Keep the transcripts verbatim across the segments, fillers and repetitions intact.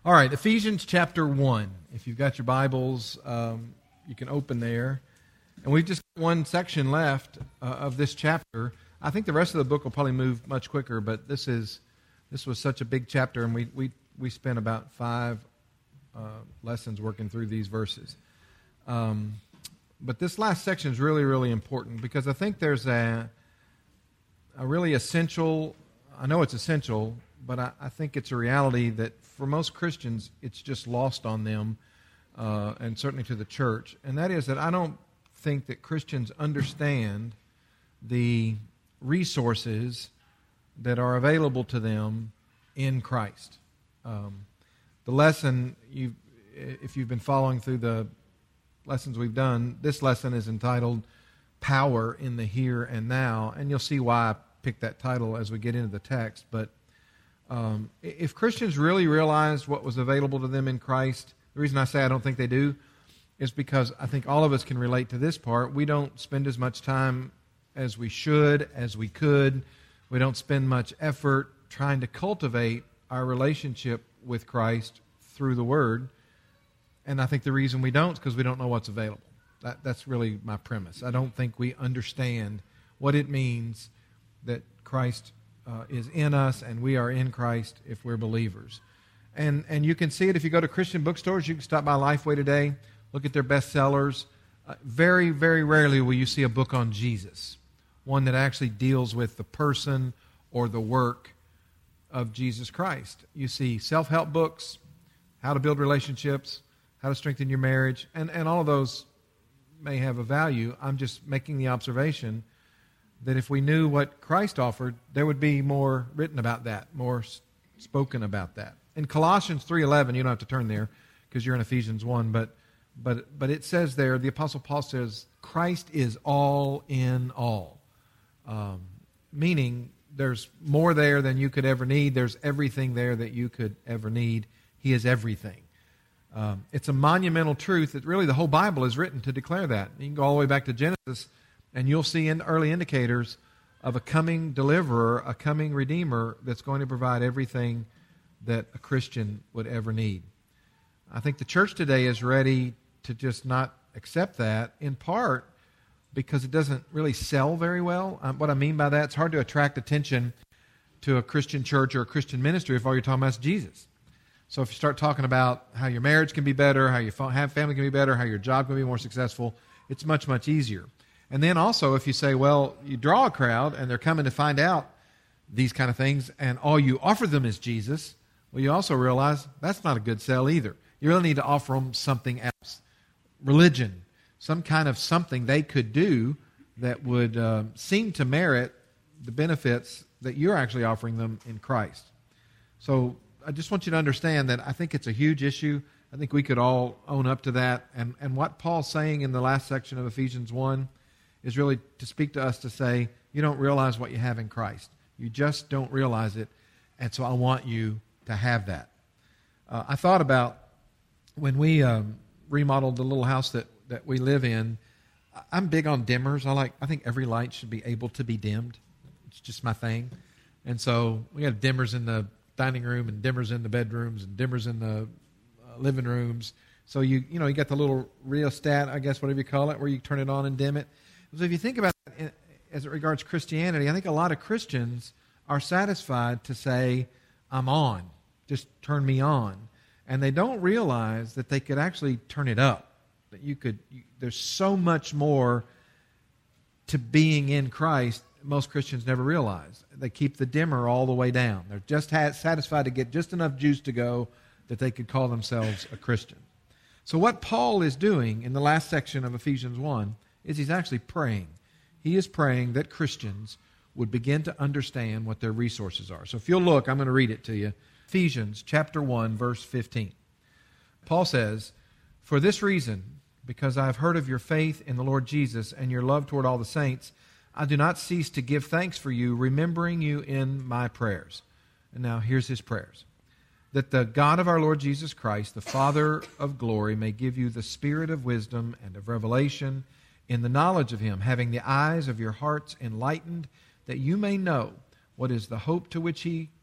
All right, Ephesians chapter one. If you've got your Bibles, um, you can open there. And we've just got one section left uh, of this chapter. I think the rest of the book will probably move much quicker, but this is this was such a big chapter, and we we, we spent about five uh, lessons working through these verses. Um, but this last section is really, really important because I think there's a, a really essential, I know it's essential, but I, I think it's a reality that for most Christians, it's just lost on them, uh, and certainly to the church. And that is that I don't think that Christians understand the resources that are available to them in Christ. Um, the lesson, you, if you've been following through the lessons we've done, this lesson is entitled Power in the Here and Now, and you'll see why I picked that title as we get into the text. But Um, if Christians really realized what was available to them in Christ, the reason I say I don't think they do is because I think all of us can relate to this part. We don't spend as much time as we should, as we could. We don't spend much effort trying to cultivate our relationship with Christ through the Word. And I think the reason we don't is because we don't know what's available. That, that's really my premise. I don't think we understand what it means that Christ Uh, is in us, and we are in Christ if we're believers. And and you can see it if you go to Christian bookstores. You can stop by Lifeway today, look at their bestsellers. Uh, very, very rarely will you see a book on Jesus, one that actually deals with the person or the work of Jesus Christ. You see self-help books, how to build relationships, how to strengthen your marriage, and, and all of those may have a value. I'm just making the observation that if we knew what Christ offered, there would be more written about that, more spoken about that. In Colossians three eleven, you don't have to turn there because you're in Ephesians one, but but but it says there, the Apostle Paul says, Christ is all in all. Um, meaning there's more there than you could ever need. There's everything there that you could ever need. He is everything. Um, it's a monumental truth that really the whole Bible is written to declare that. You can go all the way back to Genesis, and you'll see in early indicators of a coming deliverer, a coming redeemer that's going to provide everything that a Christian would ever need. I think the church today is ready to just not accept that, in part because it doesn't really sell very well. Um, what I mean by that, it's hard to attract attention to a Christian church or a Christian ministry if all you're talking about is Jesus. So if you start talking about how your marriage can be better, how your family can be better, how your job can be more successful, it's much, much easier. And then also, if you say, well, you draw a crowd and they're coming to find out these kind of things, and all you offer them is Jesus, well, you also realize that's not a good sell either. You really need to offer them something else. Religion, some kind of something they could do that would uh, seem to merit the benefits that you're actually offering them in Christ. So I just want you to understand that I think it's a huge issue. I think we could all own up to that. And, and what Paul's saying in the last section of Ephesians one is really to speak to us to say, you don't realize what you have in Christ. You just don't realize it, and so I want you to have that. Uh, I thought about when we um, remodeled the little house that, that we live in, I'm big on dimmers. I like. I think every light should be able to be dimmed. It's just my thing. And so we have dimmers in the dining room and dimmers in the bedrooms and dimmers in the uh, living rooms. So you you know, you got the little rheostat, I guess, whatever you call it, where you turn it on and dim it. So if you think about it as it regards Christianity, I think a lot of Christians are satisfied to say, I'm on, just turn me on. And they don't realize that they could actually turn it up. That you could. You, there's so much more to being in Christ most Christians never realize. They keep the dimmer all the way down. They're just ha- satisfied to get just enough juice to go that they could call themselves a Christian. So what Paul is doing in the last section of Ephesians one is he's actually praying. He is praying that Christians would begin to understand what their resources are. So if you'll look, I'm going to read it to you. Ephesians chapter one, verse fifteen. Paul says, For this reason, because I have heard of your faith in the Lord Jesus and your love toward all the saints, I do not cease to give thanks for you, remembering you in my prayers. And now here's his prayers. That the God of our Lord Jesus Christ, the Father of glory, may give you the spirit of wisdom and of revelation in the knowledge of him, having the eyes of your hearts enlightened, that you may know what is the hope to which he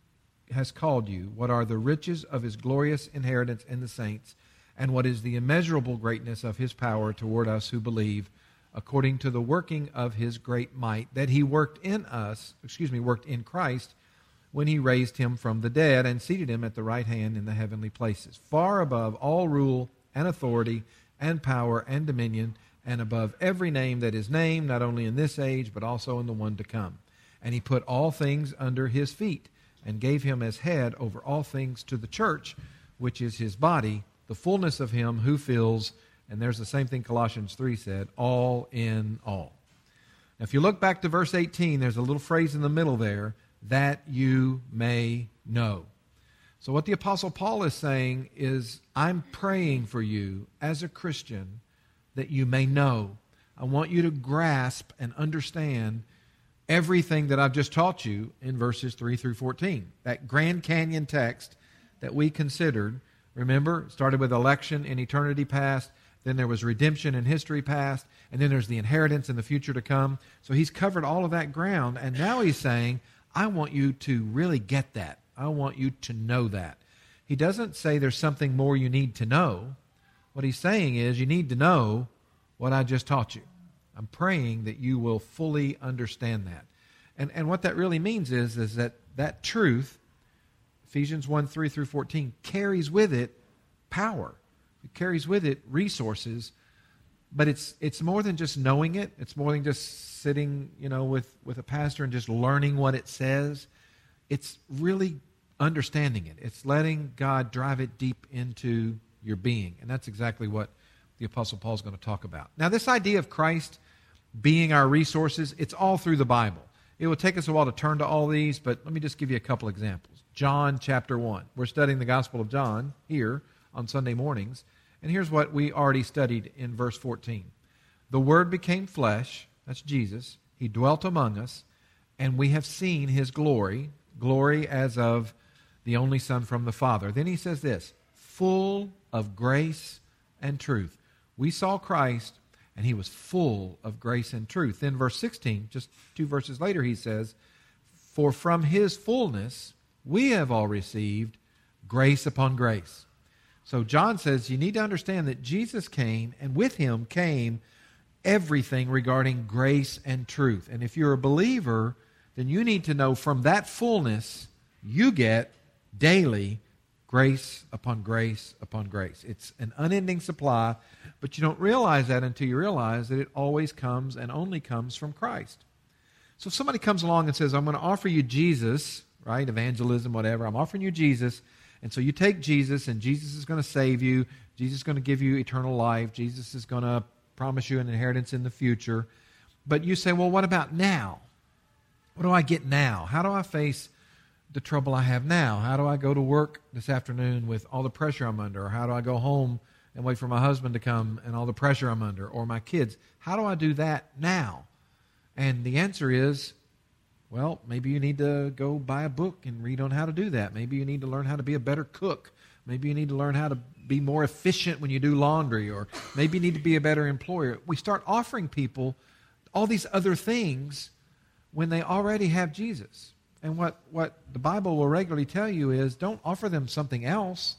has called you, what are the riches of his glorious inheritance in the saints, and what is the immeasurable greatness of his power toward us who believe, according to the working of his great might, that he worked in us, excuse me, worked in Christ, when he raised him from the dead and seated him at the right hand in the heavenly places, far above all rule and authority and power and dominion, and above every name that is named, not only in this age, but also in the one to come. And he put all things under his feet, and gave him as head over all things to the church, which is his body, the fullness of him who fills, and there's the same thing Colossians three said, all in all. Now, if you look back to verse eighteen, there's a little phrase in the middle there, that you may know. So what the Apostle Paul is saying is, I'm praying for you as a Christian that you may know. I want you to grasp and understand everything that I've just taught you in verses three through fourteen. That Grand Canyon text that we considered, remember, started with election in eternity past, then there was redemption in history past, and then there's the inheritance in the future to come. So he's covered all of that ground, and now he's saying, I want you to really get that. I want you to know that. He doesn't say there's something more you need to know. What he's saying is you need to know what I just taught you. I'm praying that you will fully understand that. And and what that really means is, is that that truth, Ephesians one, three through fourteen, carries with it power. It carries with it resources. But it's it's more than just knowing it. It's more than just sitting, you know, with, with a pastor and just learning what it says. It's really understanding it. It's letting God drive it deep into your being. And that's exactly what the Apostle Paul is going to talk about. Now, this idea of Christ being our resources, it's all through the Bible. It will take us a while to turn to all these, but let me just give you a couple examples. John chapter one. We're studying the Gospel of John here on Sunday mornings, and here's what we already studied in verse fourteen. The Word became flesh, that's Jesus. He dwelt among us, and we have seen his glory, glory as of the only Son from the Father. Then he says this, full of grace and truth. We saw Christ, and he was full of grace and truth. Then verse sixteen, just two verses later, he says, for from his fullness we have all received grace upon grace. So John says you need to understand that Jesus came, and with him came everything regarding grace and truth. And if you're a believer, then you need to know from that fullness you get daily grace upon grace upon grace. It's an unending supply, but you don't realize that until you realize that it always comes and only comes from Christ. So if somebody comes along and says, I'm going to offer you Jesus, right, evangelism, whatever, I'm offering you Jesus, and so you take Jesus, and Jesus is going to save you, Jesus is going to give you eternal life, Jesus is going to promise you an inheritance in the future, but you say, well, what about now? What do I get now? How do I face the trouble I have now? How do I go to work this afternoon with all the pressure I'm under? Or how do I go home and wait for my husband to come and all the pressure I'm under? Or my kids? How do I do that now? And the answer is, well, maybe you need to go buy a book and read on how to do that. Maybe you need to learn how to be a better cook. Maybe you need to learn how to be more efficient when you do laundry. Or maybe you need to be a better employer. We start offering people all these other things when they already have Jesus. And what, what the Bible will regularly tell you is, don't offer them something else.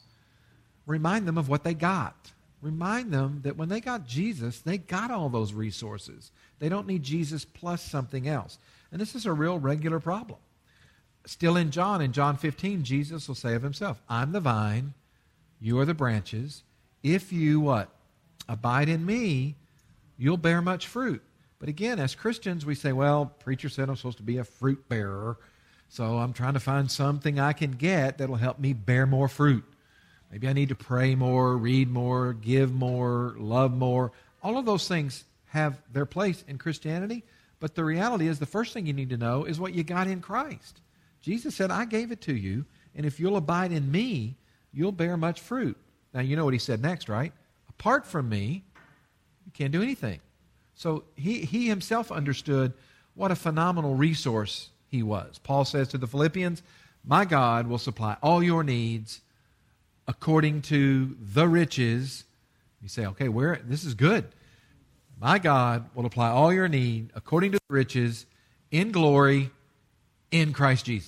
Remind them of what they got. Remind them that when they got Jesus, they got all those resources. They don't need Jesus plus something else. And this is a real regular problem. Still in John, in John fifteen, Jesus will say of himself, I'm the vine, you are the branches. If you, what? Abide in me, you'll bear much fruit. But again, as Christians, we say, well, preacher said I'm supposed to be a fruit bearer. So I'm trying to find something I can get that'll help me bear more fruit. Maybe I need to pray more, read more, give more, love more. All of those things have their place in Christianity, but the reality is the first thing you need to know is what you got in Christ. Jesus said, I gave it to you, and if you'll abide in me, you'll bear much fruit. Now, you know what he said next, right? Apart from me, you can't do anything. So he, he himself understood what a phenomenal resource he was. Paul says to the Philippians, my God will supply all your needs according to the riches. You say, okay, where? This is good. My God will apply all your need according to the riches in glory in Christ Jesus.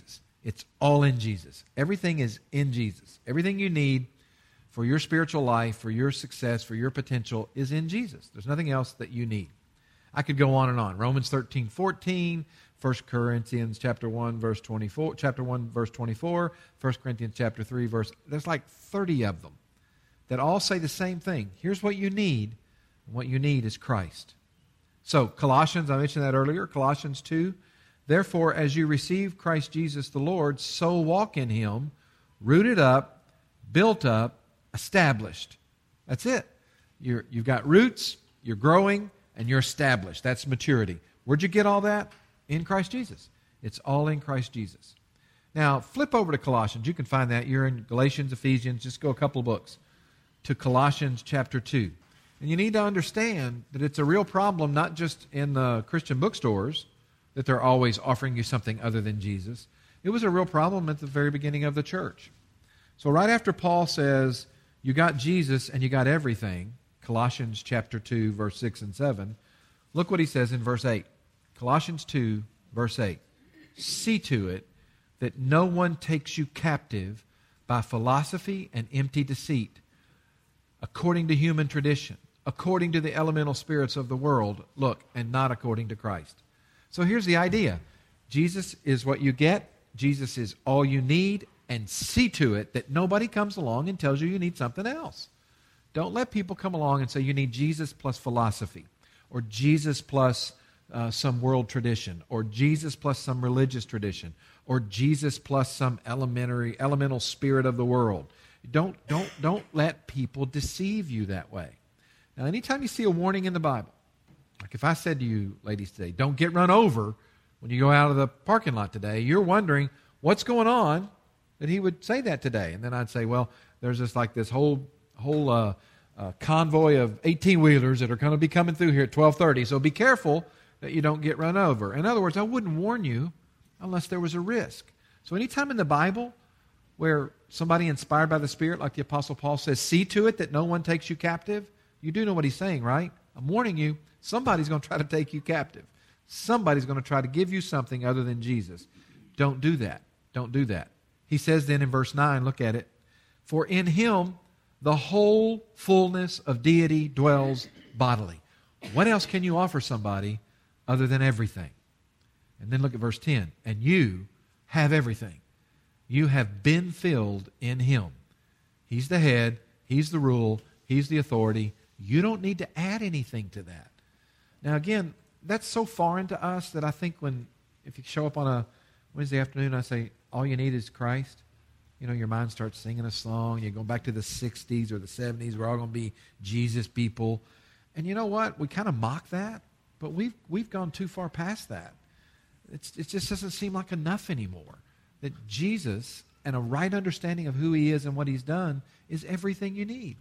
It's all in Jesus. Everything is in Jesus. Everything you need for your spiritual life, for your success, for your potential is in Jesus. There's nothing else that you need. I could go on and on. Romans thirteen fourteen, First Corinthians chapter one, verse twenty-four, chapter one, verse twenty-four, First Corinthians chapter three, verse, there's like thirty of them that all say the same thing. Here's what you need. And what you need is Christ. So, Colossians, I mentioned that earlier, Colossians two, therefore, as you receive Christ Jesus the Lord, so walk in Him, rooted up, built up, established. That's it. You're, you've got roots, you're growing, and you're established. That's maturity. Where'd you get all that? In Christ Jesus. It's all in Christ Jesus. Now, flip over to Colossians. You can find that. You're in Galatians, Ephesians. Just go a couple of books to Colossians chapter two. And you need to understand that it's a real problem, not just in the Christian bookstores, that they're always offering you something other than Jesus. It was a real problem at the very beginning of the church. So right after Paul says, you got Jesus and you got everything, Colossians chapter two, verse six and seven, look what he says in verse eight. Colossians two, verse eight. See to it that no one takes you captive by philosophy and empty deceit, according to human tradition, according to the elemental spirits of the world, look, and not according to Christ. So here's the idea. Jesus is what you get. Jesus is all you need. And see to it that nobody comes along and tells you you need something else. Don't let people come along and say you need Jesus plus philosophy, or Jesus plus uh, some world tradition, or Jesus plus some religious tradition, or Jesus plus some elementary, elemental spirit of the world. Don't, don't, don't let people deceive you that way. Now, anytime you see a warning in the Bible, like if I said to you, ladies, today, don't get run over when you go out of the parking lot today, you're wondering what's going on that he would say that today. And then I'd say, well, there's just like this whole whole uh, uh, convoy of eighteen-wheelers that are going to be coming through here at twelve thirty, so be careful that you don't get run over. In other words, I wouldn't warn you unless there was a risk. So anytime in the Bible where somebody inspired by the Spirit, like the Apostle Paul says, see to it that no one takes you captive, you do know what he's saying, right? I'm warning you, somebody's going to try to take you captive. Somebody's going to try to give you something other than Jesus. Don't do that. Don't do that. He says then in verse nine, look at it, for in Him the whole fullness of deity dwells bodily. What else can you offer somebody other than everything? And then look at verse ten, and you have everything. You have been filled in Him. He's the head, He's the rule, He's the authority. You don't need to add anything to that. Now again, that's so foreign to us that I think when, if you show up on a Wednesday afternoon, I say, all you need is Christ. You know, your mind starts singing a song. You go back to the sixties or the seventies. We're all going to be Jesus people. And you know what? We kind of mock that, but we've we've gone too far past that. It's, it just doesn't seem like enough anymore. That Jesus and a right understanding of who He is and what He's done is everything you need.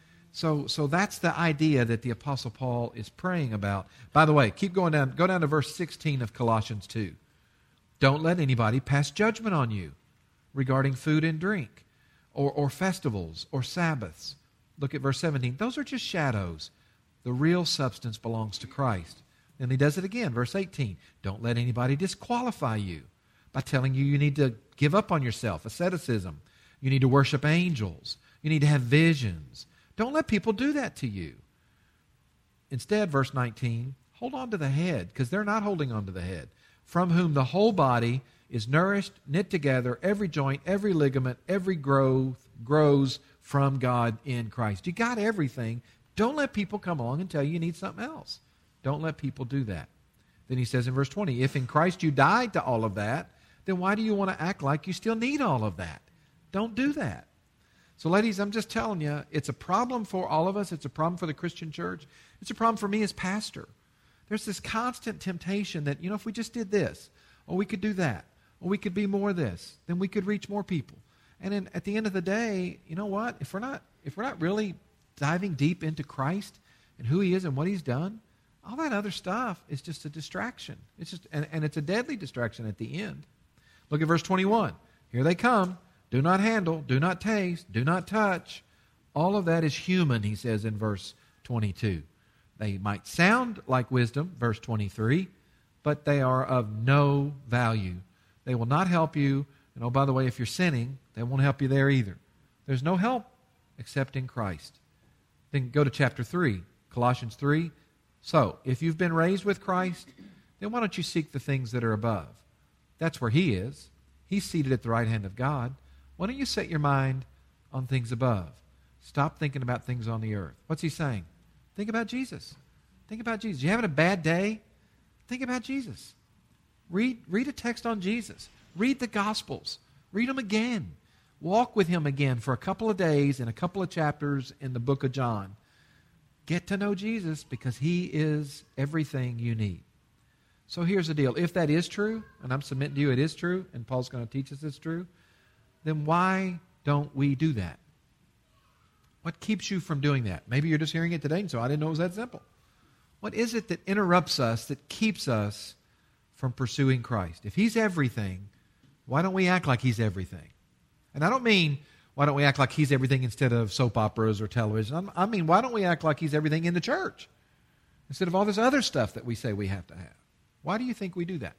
So, so that's the idea that the Apostle Paul is praying about. By the way, keep going down. Go down to verse sixteen of Colossians two. Don't let anybody pass judgment on you regarding food and drink, or, or festivals, or Sabbaths. Look at verse seventeen. Those are just shadows. The real substance belongs to Christ. Then he does it again, verse eighteen. Don't let anybody disqualify you by telling you you need to give up on yourself, asceticism. You need to worship angels. You need to have visions. Don't let people do that to you. Instead, verse nineteen, hold on to the head, because they're not holding on to the head, from whom the whole body is nourished, knit together, every joint, every ligament, every growth grows from God in Christ. You got everything. Don't let people come along and tell you you need something else. Don't let people do that. Then he says in verse twenty, if in Christ you died to all of that, then why do you want to act like you still need all of that? Don't do that. So ladies, I'm just telling you, it's a problem for all of us. It's a problem for the Christian church. It's a problem for me as pastor. There's this constant temptation that, you know, if we just did this, or we could do that, or we could be more of this, then we could reach more people. And then at the end of the day, you know what? If we're not, if we're not really diving deep into Christ and who He is and what He's done, all that other stuff is just a distraction. It's just, and, and it's a deadly distraction at the end. Look at verse twenty-one. Here they come. Do not handle, do not taste, do not touch. All of that is human, he says in verse twenty-two. They might sound like wisdom, verse twenty-three, but they are of no value. They will not help you, And oh, by the way, if you're sinning, that won't help you there either. There's no help except in Christ. Then go to chapter three, Colossians three. So, if you've been raised with Christ, then why don't you seek the things that are above? That's where He is. He's seated at the right hand of God. Why don't you set your mind on things above? Stop thinking about things on the earth. What's He saying? Think about Jesus. Think about Jesus. You having a bad day? Think about Jesus. Read, read a text on Jesus. Read the Gospels. Read them again. Walk with Him again for a couple of days and a couple of chapters in the book of John. Get to know Jesus because He is everything you need. So here's the deal. If that is true, and I'm submitting to you it is true, and Paul's going to teach us it's true, then why don't we do that? What keeps you from doing that? Maybe you're just hearing it today, and so I didn't know it was that simple. What is it that interrupts us, that keeps us from pursuing Christ? If He's everything, why don't we act like He's everything? And I don't mean, why don't we act like He's everything instead of soap operas or television? I mean, why don't we act like He's everything in the church instead of all this other stuff that we say we have to have? Why do you think we do that?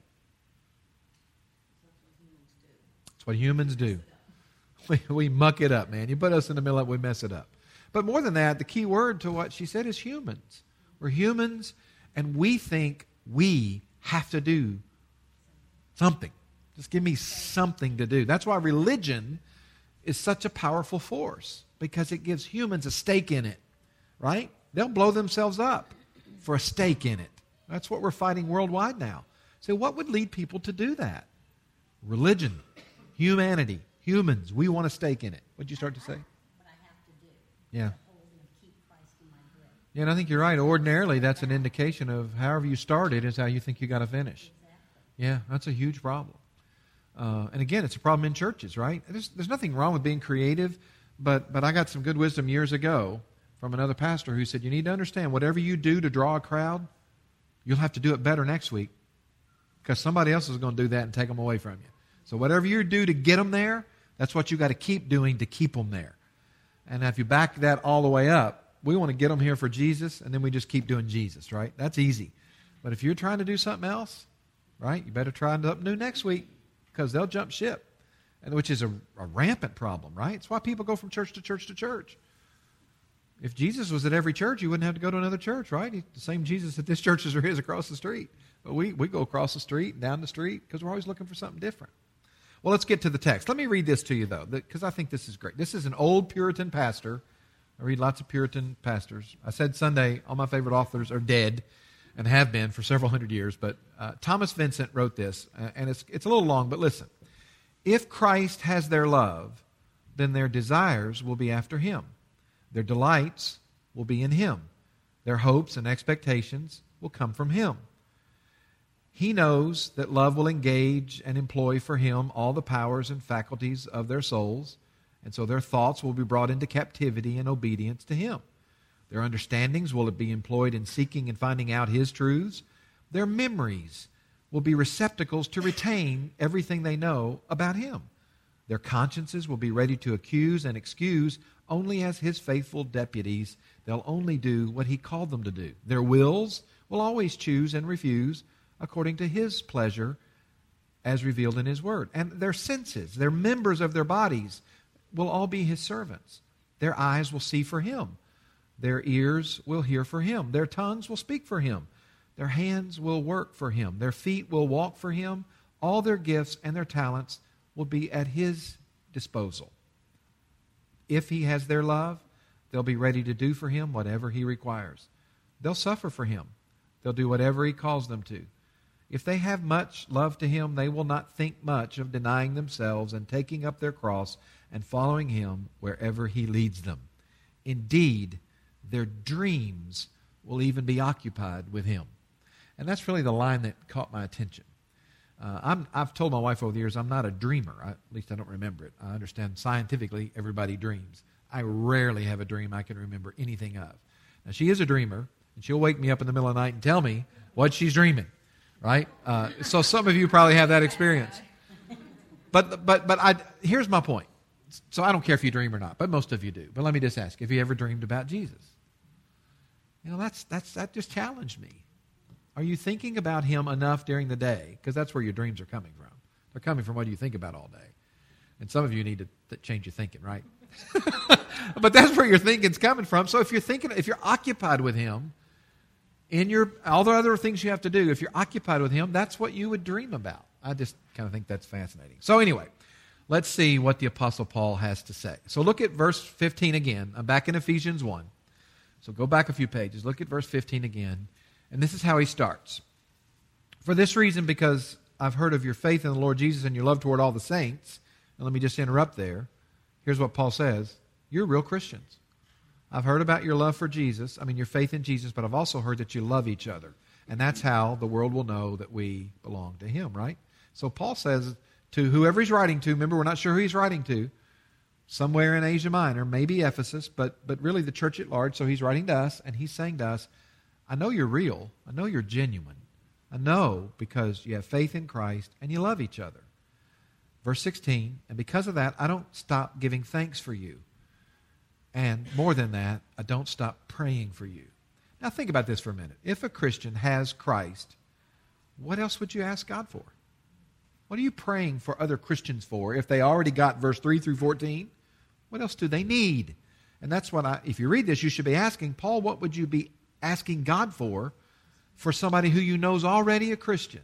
That's what humans do. We, we muck it up, man. You put us in the middle of it, we mess it up. But more than that, the key word to what she said is humans. We're humans, and we think we have to do something. Just give me something to do. That's why religion is such a powerful force, because it gives humans a stake in it, right? They'll blow themselves up for a stake in it. That's what we're fighting worldwide now. So what would lead people to do that? Religion, humanity, humans. We want a stake in it. What'd you start to say? What I have to do. Yeah. To hold and keep Christ in my grip. Yeah, and I think you're right. Ordinarily, that's an indication of however you started is how you think you got to finish. Exactly. Yeah, that's a huge problem. Uh, and again, it's a problem in churches, right? There's, there's nothing wrong with being creative, but but I got some good wisdom years ago from another pastor who said, you need to understand, whatever you do to draw a crowd, you'll have to do it better next week because somebody else is going to do that and take them away from you. So whatever you do to get them there, that's what you got to keep doing to keep them there. And if you back that all the way up, we want to get them here for Jesus, and then we just keep doing Jesus, right? That's easy. But if you're trying to do something else, right, you better try something new next week because they'll jump ship, and which is a, a rampant problem, right? It's why people go from church to church to church. If Jesus was at every church, you wouldn't have to go to another church, right? He's the same Jesus at this church as there is across the street. But we, we go across the street and down the street because we're always looking for something different. Well, let's get to the text. Let me read this to you, though, because I think this is great. This is an old Puritan pastor. I read lots of Puritan pastors. I said Sunday, all my favorite authors are dead and have been for several hundred years. But uh, Thomas Vincent wrote this, uh, and it's, it's a little long, but listen. If Christ has their love, then their desires will be after Him. Their delights will be in Him. Their hopes and expectations will come from Him. He knows that love will engage and employ for Him all the powers and faculties of their souls, and so their thoughts will be brought into captivity and obedience to Him. Their understandings will be employed in seeking and finding out His truths. Their memories will be receptacles to retain everything they know about Him. Their consciences will be ready to accuse and excuse only as His faithful deputies. They'll only do what He called them to do. Their wills will always choose and refuse according to His pleasure as revealed in His Word. And their senses, their members of their bodies, will all be His servants. Their eyes will see for Him. Their ears will hear for Him. Their tongues will speak for Him. Their hands will work for Him. Their feet will walk for Him. All their gifts and their talents will be at His disposal. If He has their love, they'll be ready to do for Him whatever He requires. They'll suffer for Him. They'll do whatever He calls them to. If they have much love to Him, they will not think much of denying themselves and taking up their cross and following Him wherever He leads them. Indeed, their dreams will even be occupied with Him. And that's really the line that caught my attention. Uh, I'm, I've told my wife over the years I'm not a dreamer. I, at least I don't remember it. I understand scientifically everybody dreams. I rarely have a dream I can remember anything of. Now, she is a dreamer, and she'll wake me up in the middle of the night and tell me what she's dreaming. Right? Uh, so some of you probably have that experience. But but but I here's my point. So I don't care if you dream or not, but most of you do. But let me just ask, have you ever dreamed about Jesus? You know, that's that's that just challenged me. Are you thinking about Him enough during the day? Because that's where your dreams are coming from. They're coming from what you think about all day. And some of you need to th- change your thinking, right? But that's where your thinking's coming from. So if you're thinking, if you're occupied with Him, in your all the other things you have to do, if you're occupied with Him, that's what you would dream about. I just kind of think that's fascinating. So anyway, let's see what the Apostle Paul has to say. So look at verse fifteen again. I'm back in Ephesians one. So go back a few pages. Look at verse fifteen again. And this is how he starts. For this reason, because I've heard of your faith in the Lord Jesus and your love toward all the saints. And let me just interrupt there. Here's what Paul says. You're real Christians. I've heard about your love for Jesus, I mean your faith in Jesus, but I've also heard that you love each other. And that's how the world will know that we belong to Him, right? So Paul says to whoever he's writing to, remember we're not sure who he's writing to, somewhere in Asia Minor, maybe Ephesus, but, but really the church at large. So he's writing to us, and he's saying to us, I know you're real. I know you're genuine. I know because you have faith in Christ and you love each other. Verse sixteen, and because of that, I don't stop giving thanks for you. And more than that, I don't stop praying for you. Now think about this for a minute. If a Christian has Christ, what else would you ask God for? What are you praying for other Christians for if they already got verse three through fourteen? What else do they need? And that's what I, if you read this, you should be asking, Paul, what would you be asking God for, for somebody who you know is already a Christian?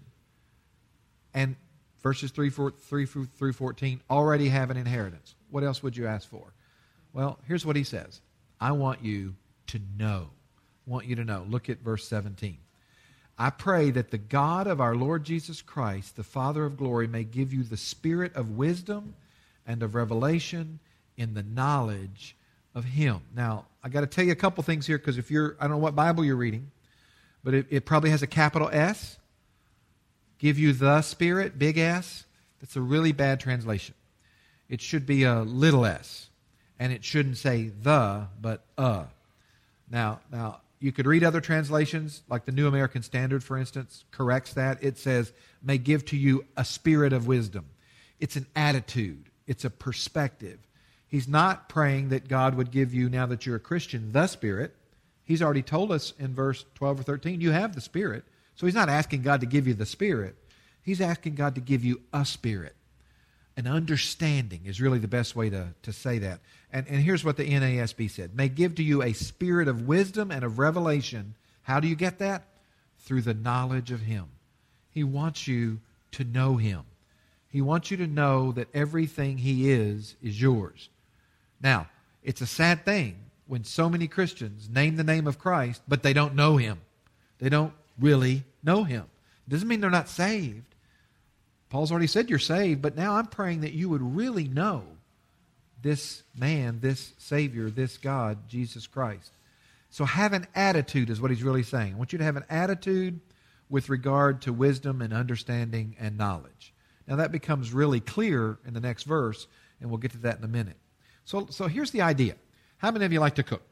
And verses three, four, three through fourteen already have an inheritance. What else would you ask for? Well, here's what he says. I want you to know. I want you to know. Look at verse seventeen. I pray that the God of our Lord Jesus Christ, the Father of glory, may give you the spirit of wisdom and of revelation in the knowledge of Him. Now, I got to tell you a couple things here, because if you're, I don't know what Bible you're reading, but it, it probably has a capital S. Give you the Spirit, big S. That's a really bad translation. It should be a little s. And it shouldn't say the, but a. Now, now you could read other translations, like the New American Standard, for instance, corrects that. It says, may give to you a spirit of wisdom. It's an attitude. It's a perspective. He's not praying that God would give you, now that you're a Christian, the Spirit. He's already told us in verse twelve or thirteen, you have the Spirit. So he's not asking God to give you the Spirit. He's asking God to give you a spirit. An understanding is really the best way to, to say that. And, and here's what the N A S B said. May give to you a spirit of wisdom and of revelation. How do you get that? Through the knowledge of Him. He wants you to know Him. He wants you to know that everything He is, is yours. Now, it's a sad thing when so many Christians name the name of Christ, but they don't know Him. They don't really know Him. It doesn't mean they're not saved. Paul's already said you're saved, but now I'm praying that you would really know this man, this Savior, this God, Jesus Christ. So have an attitude is what he's really saying. I want you to have an attitude with regard to wisdom and understanding and knowledge. Now that becomes really clear in the next verse, and we'll get to that in a minute. So, so here's the idea. How many of you like to cook?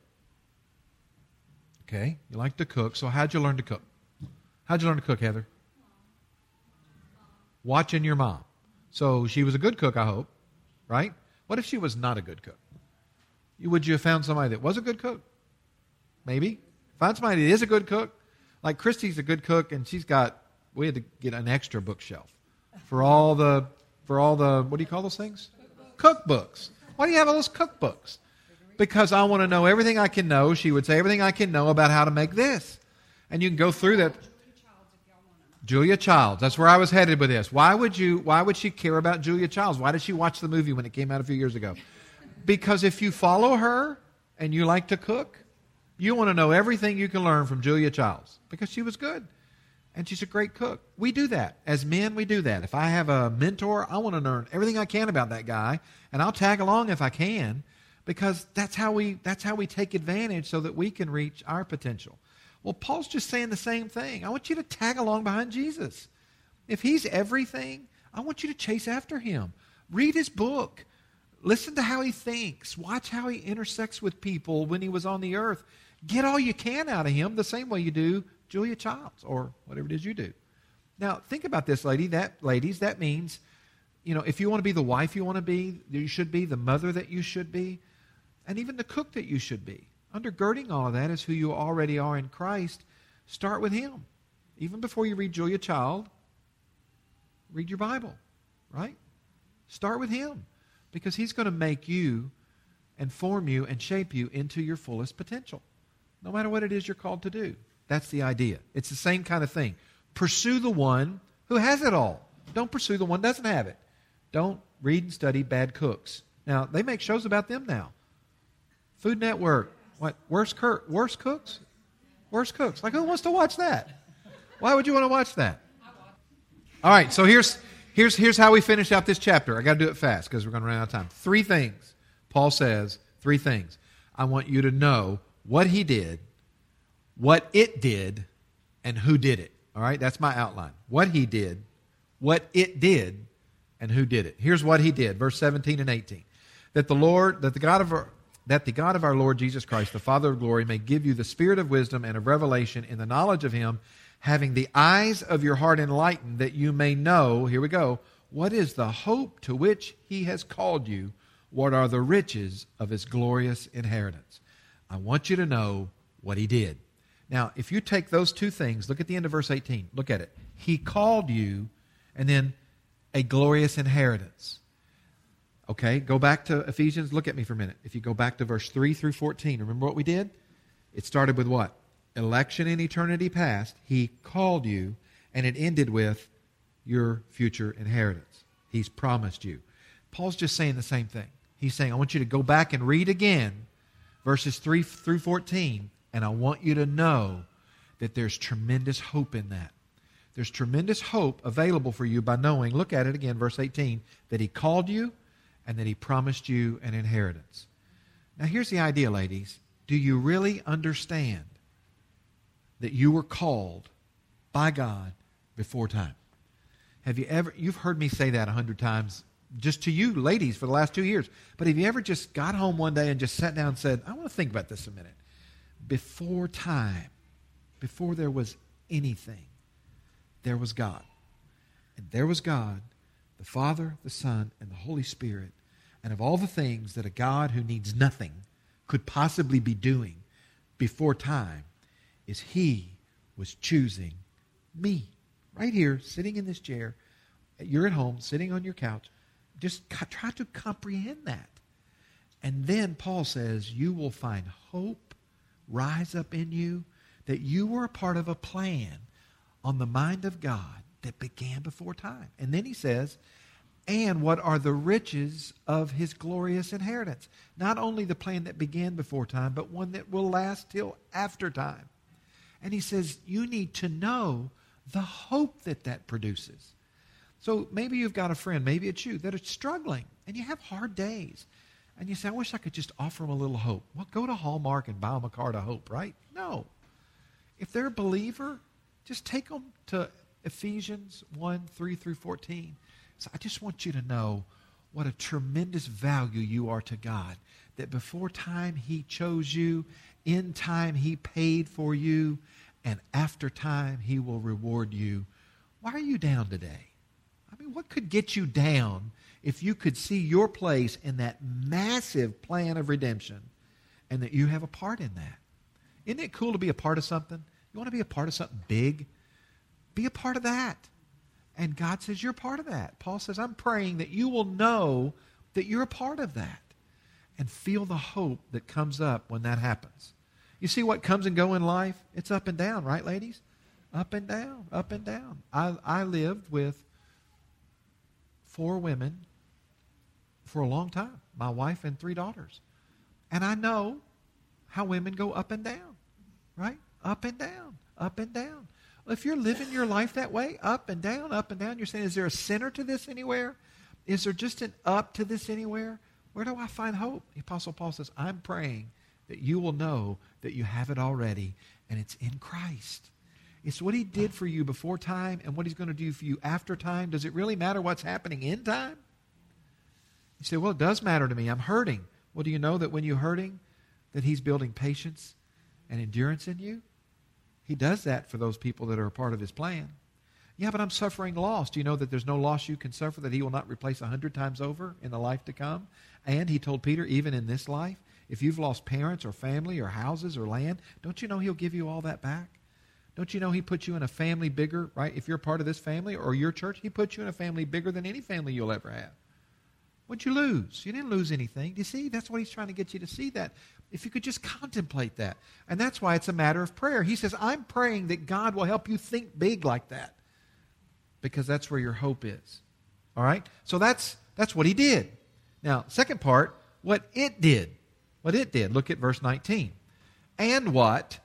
Okay, you like to cook. So how'd you learn to cook? How'd you learn to cook, Heather? Watching your mom. So she was a good cook, I hope, right? What if she was not a good cook? You, would you have found somebody that was a good cook? Maybe. Find somebody that is a good cook. Like Christy's a good cook, and she's got, we had to get an extra bookshelf for all the, for all the, what do you call those things? Cookbooks. Why do you have all those cookbooks? Because I want to know everything I can know. She would say everything I can know about how to make this. And you can go through that. Julia Childs. That's where I was headed with this. Why would you? Why would she care about Julia Childs? Why did she watch the movie when it came out a few years ago? Because if you follow her and you like to cook, you want to know everything you can learn from Julia Childs because she was good and she's a great cook. We do that. As men, we do that. If I have a mentor, I want to learn everything I can about that guy, and I'll tag along if I can, because that's how we that's how we take advantage so that we can reach our potential. Well, Paul's just saying the same thing. I want you to tag along behind Jesus. If He's everything, I want you to chase after Him. Read His book. Listen to how He thinks. Watch how He intersects with people when He was on the earth. Get all you can out of Him the same way you do Julia Childs or whatever it is you do. Now, think about this, lady. That, ladies, that means, you know, if you want to be the wife you want to be, you should be, the mother that you should be, and even the cook that you should be. Undergirding all of that is who you already are in Christ. Start with Him. Even before you read Julia Child, read your Bible, right? Start with Him. because He's going to make you and form you and shape you into your fullest potential, no matter what it is you're called to do. That's the idea. It's the same kind of thing. Pursue the one who has it all. Don't pursue the one who doesn't have it. Don't read and study bad cooks. Now, they make shows about them now. Food Network. What? Worst, cur- worst cooks? Worst cooks. Like, who wants to watch that? Why would you want to watch that? All right, so here's, here's, here's how we finish out this chapter. I got to do it fast because we're going to run out of time. Three things. Paul says, three things. I want you to know what he did, what it did, and who did it. All right, that's my outline. What he did, what it did, and who did it. Here's what he did, verse seventeen and eighteen. That the Lord, that the God of our, that the God of our Lord Jesus Christ, the Father of glory, may give you the spirit of wisdom and of revelation in the knowledge of him, having the eyes of your heart enlightened, that you may know, here we go, what is the hope to which he has called you, what are the riches of his glorious inheritance. I want you to know what he did. Now, if you take those two things, look at the end of verse eighteen. Look at it. He called you, and then a glorious inheritance. Okay, go back to Ephesians. Look at me for a minute. If you go back to verse three through fourteen, remember what we did? It started with what? Election in eternity past. He called you, and it ended with your future inheritance. He's promised you. Paul's just saying the same thing. He's saying, I want you to go back and read again verses three through fourteen, and I want you to know that there's tremendous hope in that. There's tremendous hope available for you by knowing, look at it again, verse eighteen, that he called you and that he promised you an inheritance. Now here's the idea, ladies. Do you really understand that you were called by God before time? Have you ever, you've heard me say that a hundred times just to you ladies for the last two years, but have you ever just got home one day and just sat down and said, I want to think about this a minute. Before time, before there was anything, there was God. And there was God, the Father, the Son, and the Holy Spirit. And of all the things that a God who needs nothing could possibly be doing before time, is he was choosing me. Right here, sitting in this chair. You're at home, sitting on your couch. Just try to comprehend that. And then Paul says, you will find hope rise up in you, that you were a part of a plan on the mind of God that began before time. And then he says, and what are the riches of his glorious inheritance? Not only the plan that began before time, but one that will last till after time. And he says, you need to know the hope that that produces. So maybe you've got a friend, maybe it's you, that are struggling, and you have hard days. And you say, I wish I could just offer them a little hope. Well, go to Hallmark and buy them a card of hope, right? No. If they're a believer, just take them to Ephesians one, three through fourteen. So I just want you to know what a tremendous value you are to God. That before time he chose you, in time he paid for you, and after time he will reward you. Why are you down today? I mean, what could get you down if you could see your place in that massive plan of redemption and that you have a part in that? Isn't it cool to be a part of something? You want to be a part of something big? Be a part of that. And God says you're part of that. Paul says, I'm praying that you will know that you're a part of that and feel the hope that comes up when that happens. You see what comes and go in life? It's up and down, right, ladies? Up and down, up and down. I, I lived with four women for a long time, my wife and three daughters. And I know how women go up and down, right? Up and down, up and down. Well, if you're living your life that way, up and down, up and down, you're saying, is there a center to this anywhere? Is there just an up to this anywhere? Where do I find hope? The Apostle Paul says, I'm praying that you will know that you have it already, and it's in Christ. It's what he did for you before time and what he's going to do for you after time. Does it really matter what's happening in time? You say, well, it does matter to me. I'm hurting. Well, do you know that when you're hurting, that he's building patience and endurance in you? He does that for those people that are a part of his plan. Yeah, but I'm suffering loss. Do you know that there's no loss you can suffer that he will not replace a hundred times over in the life to come? And he told Peter, even in this life, if you've lost parents or family or houses or land, don't you know he'll give you all that back? Don't you know he put you in a family bigger, right? If you're part of this family or your church, he put you in a family bigger than any family you'll ever have. What'd you lose? You didn't lose anything. Do you see? That's what he's trying to get you to see, that. If you could just contemplate that. And that's why it's a matter of prayer. He says, I'm praying that God will help you think big like that, because that's where your hope is. All right? So that's that's what he did. Now, second part, what it did. What it did. Look at verse nineteen. And what?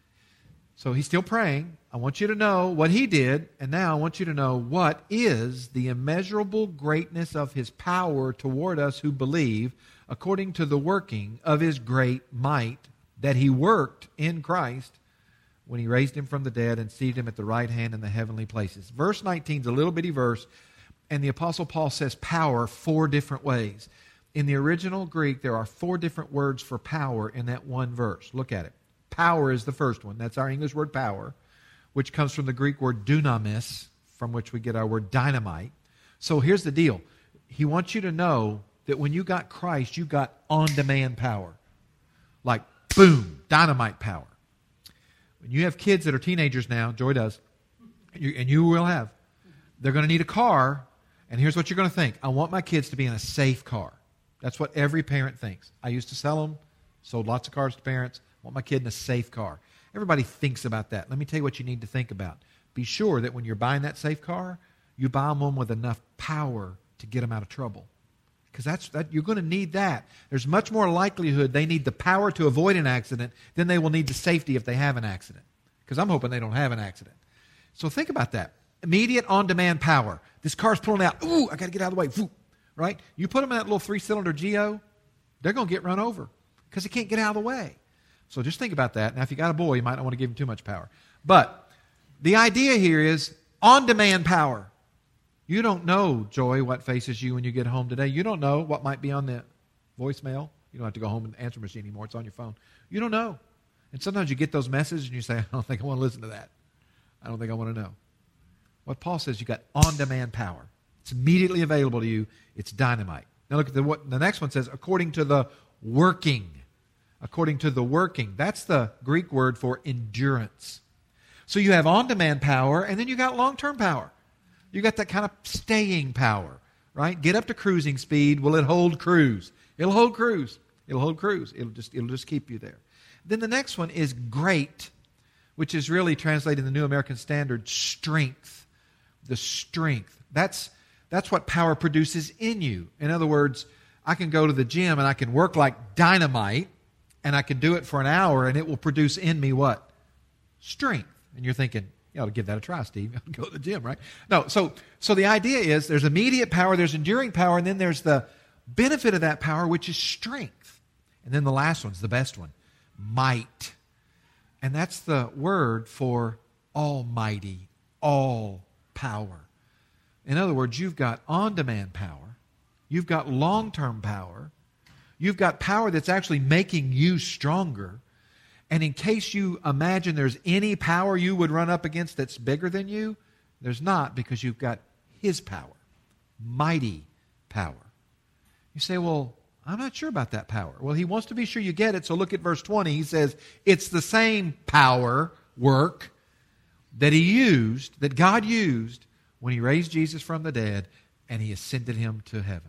So he's still praying. I want you to know what he did, and now I want you to know what is the immeasurable greatness of his power toward us who believe, according to the working of his great might that he worked in Christ when he raised him from the dead and seated him at the right hand in the heavenly places. Verse nineteen is a little bitty verse, and the Apostle Paul says power four different ways. In the original Greek, there are four different words for power in that one verse. Look at it. Power is the first one. That's our English word power, which comes from the Greek word dunamis, from which we get our word dynamite. So here's the deal. He wants you to know that when you got Christ, you got on-demand power. Like, boom, dynamite power. When you have kids that are teenagers now, Joy does, and you, and you will have, they're going to need a car, and here's what you're going to think. I want my kids to be in a safe car. That's what every parent thinks. I used to sell them, sold lots of cars to parents. I want my kid in a safe car. Everybody thinks about that. Let me tell you what you need to think about. Be sure that when you're buying that safe car, you buy them one with enough power to get them out of trouble. Because that's that you're going to need that. There's much more likelihood they need the power to avoid an accident than they will need the safety if they have an accident. Because I'm hoping they don't have an accident. So think about that. Immediate on-demand power. This car's pulling out. Ooh, I got to get out of the way. Woo, right? You put them in that little three-cylinder Geo, they're going to get run over because they can't get out of the way. So just think about that. Now, if you got a boy, you might not want to give him too much power. But the idea here is on-demand power. You don't know, Joy, what faces you when you get home today. You don't know what might be on the voicemail. You don't have to go home and answer machine anymore. It's on your phone. You don't know. And sometimes you get those messages and you say, I don't think I want to listen to that. I don't think I want to know. What Paul says, you got on-demand power. It's immediately available to you. It's dynamite. Now look at the, what the next one says, according to the working. According to the working. That's the Greek word for endurance. So you have on-demand power, and then you got long-term power. You got that kind of staying power, right? Get up to cruising speed. Will it hold cruise? It'll hold cruise. It'll hold cruise. It'll just, it'll just keep you there. Then the next one is great, which is really translated in the New American Standard, strength. The strength. That's, that's what power produces in you. In other words, I can go to the gym and I can work like dynamite, and I can do it for an hour, and it will produce in me what? Strength. And you're thinking, you ought to give that a try, Steve. Go to the gym, right? No, so so the idea is there's immediate power, there's enduring power, and then there's the benefit of that power, which is strength. And then the last one's the best one, might. And that's the word for almighty, all power. In other words, you've got on-demand power, you've got long-term power, you've got power that's actually making you stronger. And in case you imagine there's any power you would run up against that's bigger than you, there's not, because you've got His power, mighty power. You say, well, I'm not sure about that power. Well, He wants to be sure you get it, so look at verse twenty. He says, it's the same power, work, that He used, that God used when He raised Jesus from the dead and He ascended Him to heaven.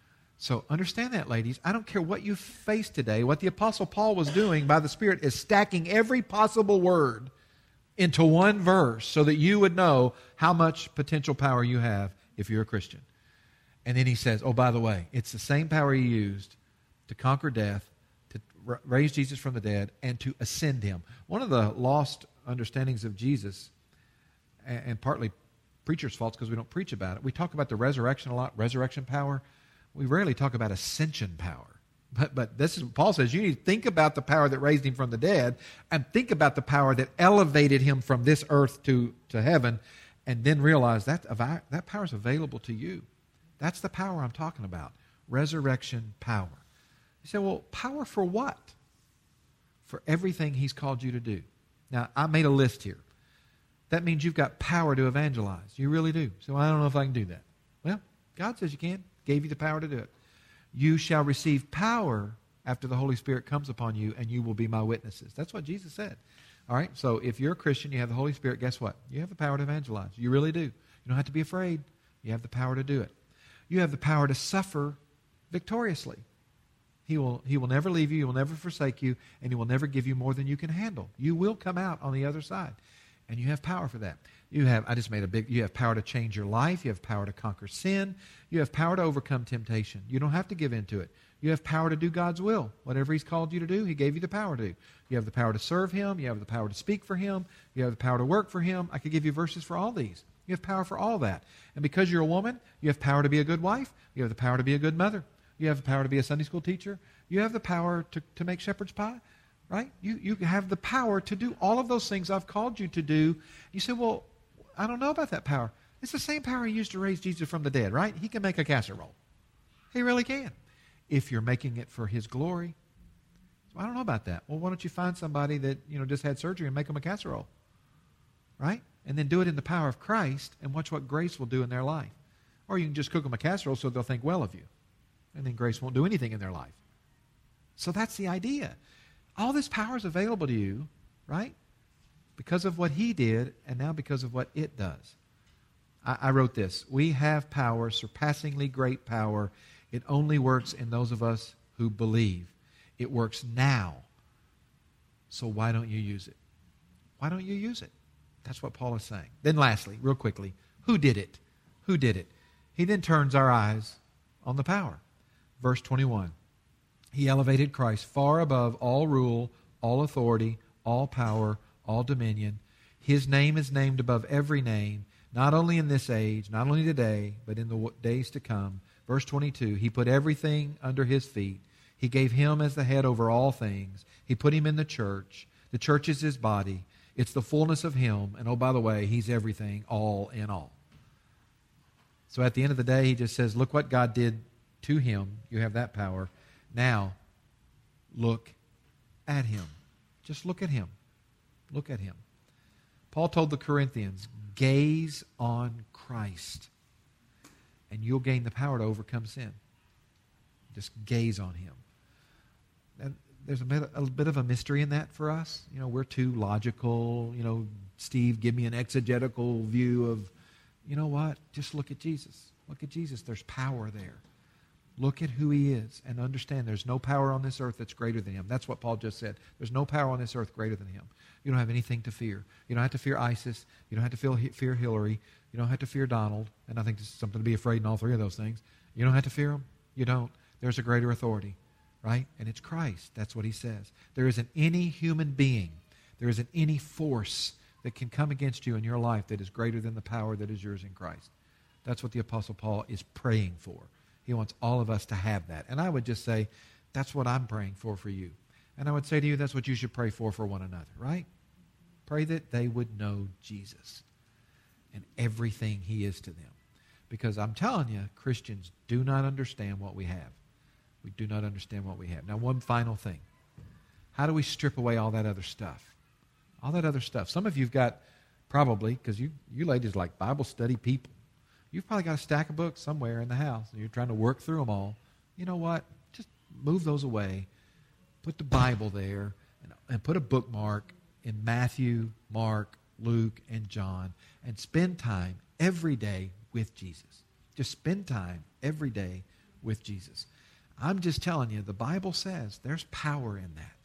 So understand that, ladies. I don't care what you face today. What the Apostle Paul was doing by the Spirit is stacking every possible word into one verse so that you would know how much potential power you have if you're a Christian. And then he says, oh, by the way, it's the same power He used to conquer death, to r- raise Jesus from the dead, and to ascend Him. One of the lost understandings of Jesus, and, and partly preachers' faults because we don't preach about it, we talk about the resurrection a lot, resurrection power. We rarely talk about ascension power. But but this is Paul says you need to think about the power that raised Him from the dead and think about the power that elevated Him from this earth to, to heaven, and then realize that that power is available to you. That's the power I'm talking about. Resurrection power. You say, well, power for what? For everything He's called you to do. Now, I made a list here. That means you've got power to evangelize. You really do. So I don't know if I can do that. Well, God says you can. Gave you the power to do it. You shall receive power after the Holy Spirit comes upon you, and you will be my witnesses. That's what Jesus said. All right? So if you're a Christian, you have the Holy Spirit, guess what? You have the power to evangelize. You really do. You don't have to be afraid. You have the power to do it. You have the power to suffer victoriously. He will, he will never leave you, he will never forsake you, and he will never give you more than you can handle. You will come out on the other side. And you have power for that. You have, I just made a big, you have power to change your life. You have power to conquer sin. You have power to overcome temptation. You don't have to give in to it. You have power to do God's will. Whatever he's called you to do, he gave you the power to do. You have the power to serve him. You have the power to speak for him. You have the power to work for him. I could give you verses for all these. You have power for all that. And because you're a woman, you have power to be a good wife. You have the power to be a good mother. You have the power to be a Sunday school teacher. You have the power to, to make shepherd's pie. Right? You, you have the power to do all of those things I've called you to do. You say, well, I don't know about that power. It's the same power he used to raise Jesus from the dead, right? He can make a casserole. He really can. If you're making it for his glory. So I don't know about that. Well, why don't you find somebody that, you know, just had surgery and make them a casserole? Right? And then do it in the power of Christ and watch what grace will do in their life. Or you can just cook them a casserole so they'll think well of you. And then grace won't do anything in their life. So that's the idea. All this power is available to you, right? Because of what he did, and now because of what it does. I, I wrote this. We have power, surpassingly great power. It only works in those of us who believe. It works now. So why don't you use it? Why don't you use it? That's what Paul is saying. Then lastly, real quickly, who did it? Who did it? He then turns our eyes on the power. Verse twenty-one. He elevated Christ far above all rule, all authority, all power, all dominion. His name is named above every name, not only in this age, not only today, but in the days to come. Verse twenty-two, he put everything under his feet. He gave him as the head over all things. He put him in the church. The church is his body. It's the fullness of him. And oh, by the way, he's everything, all in all. So at the end of the day, he just says, look what God did to him. You have that power. Now, look at him. Just look at him. Look at him. Paul told the Corinthians, gaze on Christ, and you'll gain the power to overcome sin. Just gaze on him. And there's a bit, a bit of a mystery in that for us. You know, we're too logical. You know, Steve, give me an exegetical view of, you know what? Just look at Jesus. Look at Jesus. There's power there. Look at who he is and understand there's no power on this earth that's greater than him. That's what Paul just said. There's no power on this earth greater than him. You don't have anything to fear. You don't have to fear ISIS. You don't have to feel, fear Hillary. You don't have to fear Donald. And I think there's something to be afraid in all three of those things. You don't have to fear him. You don't. There's a greater authority, right? And it's Christ. That's what he says. There isn't any human being, there isn't any force that can come against you in your life that is greater than the power that is yours in Christ. That's what the Apostle Paul is praying for. He wants all of us to have that. And I would just say, that's what I'm praying for for you. And I would say to you, that's what you should pray for for one another, right? Pray that they would know Jesus and everything he is to them. Because I'm telling you, Christians do not understand what we have. We do not understand what we have. Now, one final thing. How do we strip away all that other stuff? All that other stuff. Some of you've got, probably, because you, you ladies like Bible study people. You've probably got a stack of books somewhere in the house, and you're trying to work through them all. You know what? Just move those away. Put the Bible there, and, and put a bookmark in Matthew, Mark, Luke, and John, and spend time every day with Jesus. Just spend time every day with Jesus. I'm just telling you, the Bible says there's power in that.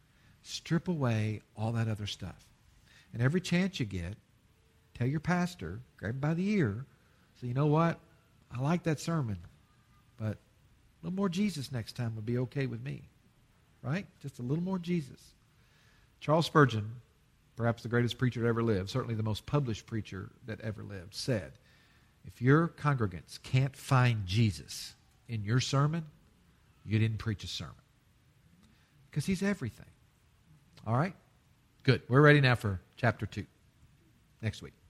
Strip away all that other stuff. And every chance you get, tell your pastor, grab him by the ear, so you know what? I like that sermon, but a little more Jesus next time would be okay with me. Right? Just a little more Jesus. Charles Spurgeon, perhaps the greatest preacher that ever lived, certainly the most published preacher that ever lived, said, if your congregants can't find Jesus in your sermon, you didn't preach a sermon. Because he's everything. All right? Good. We're ready now for chapter two. Next week.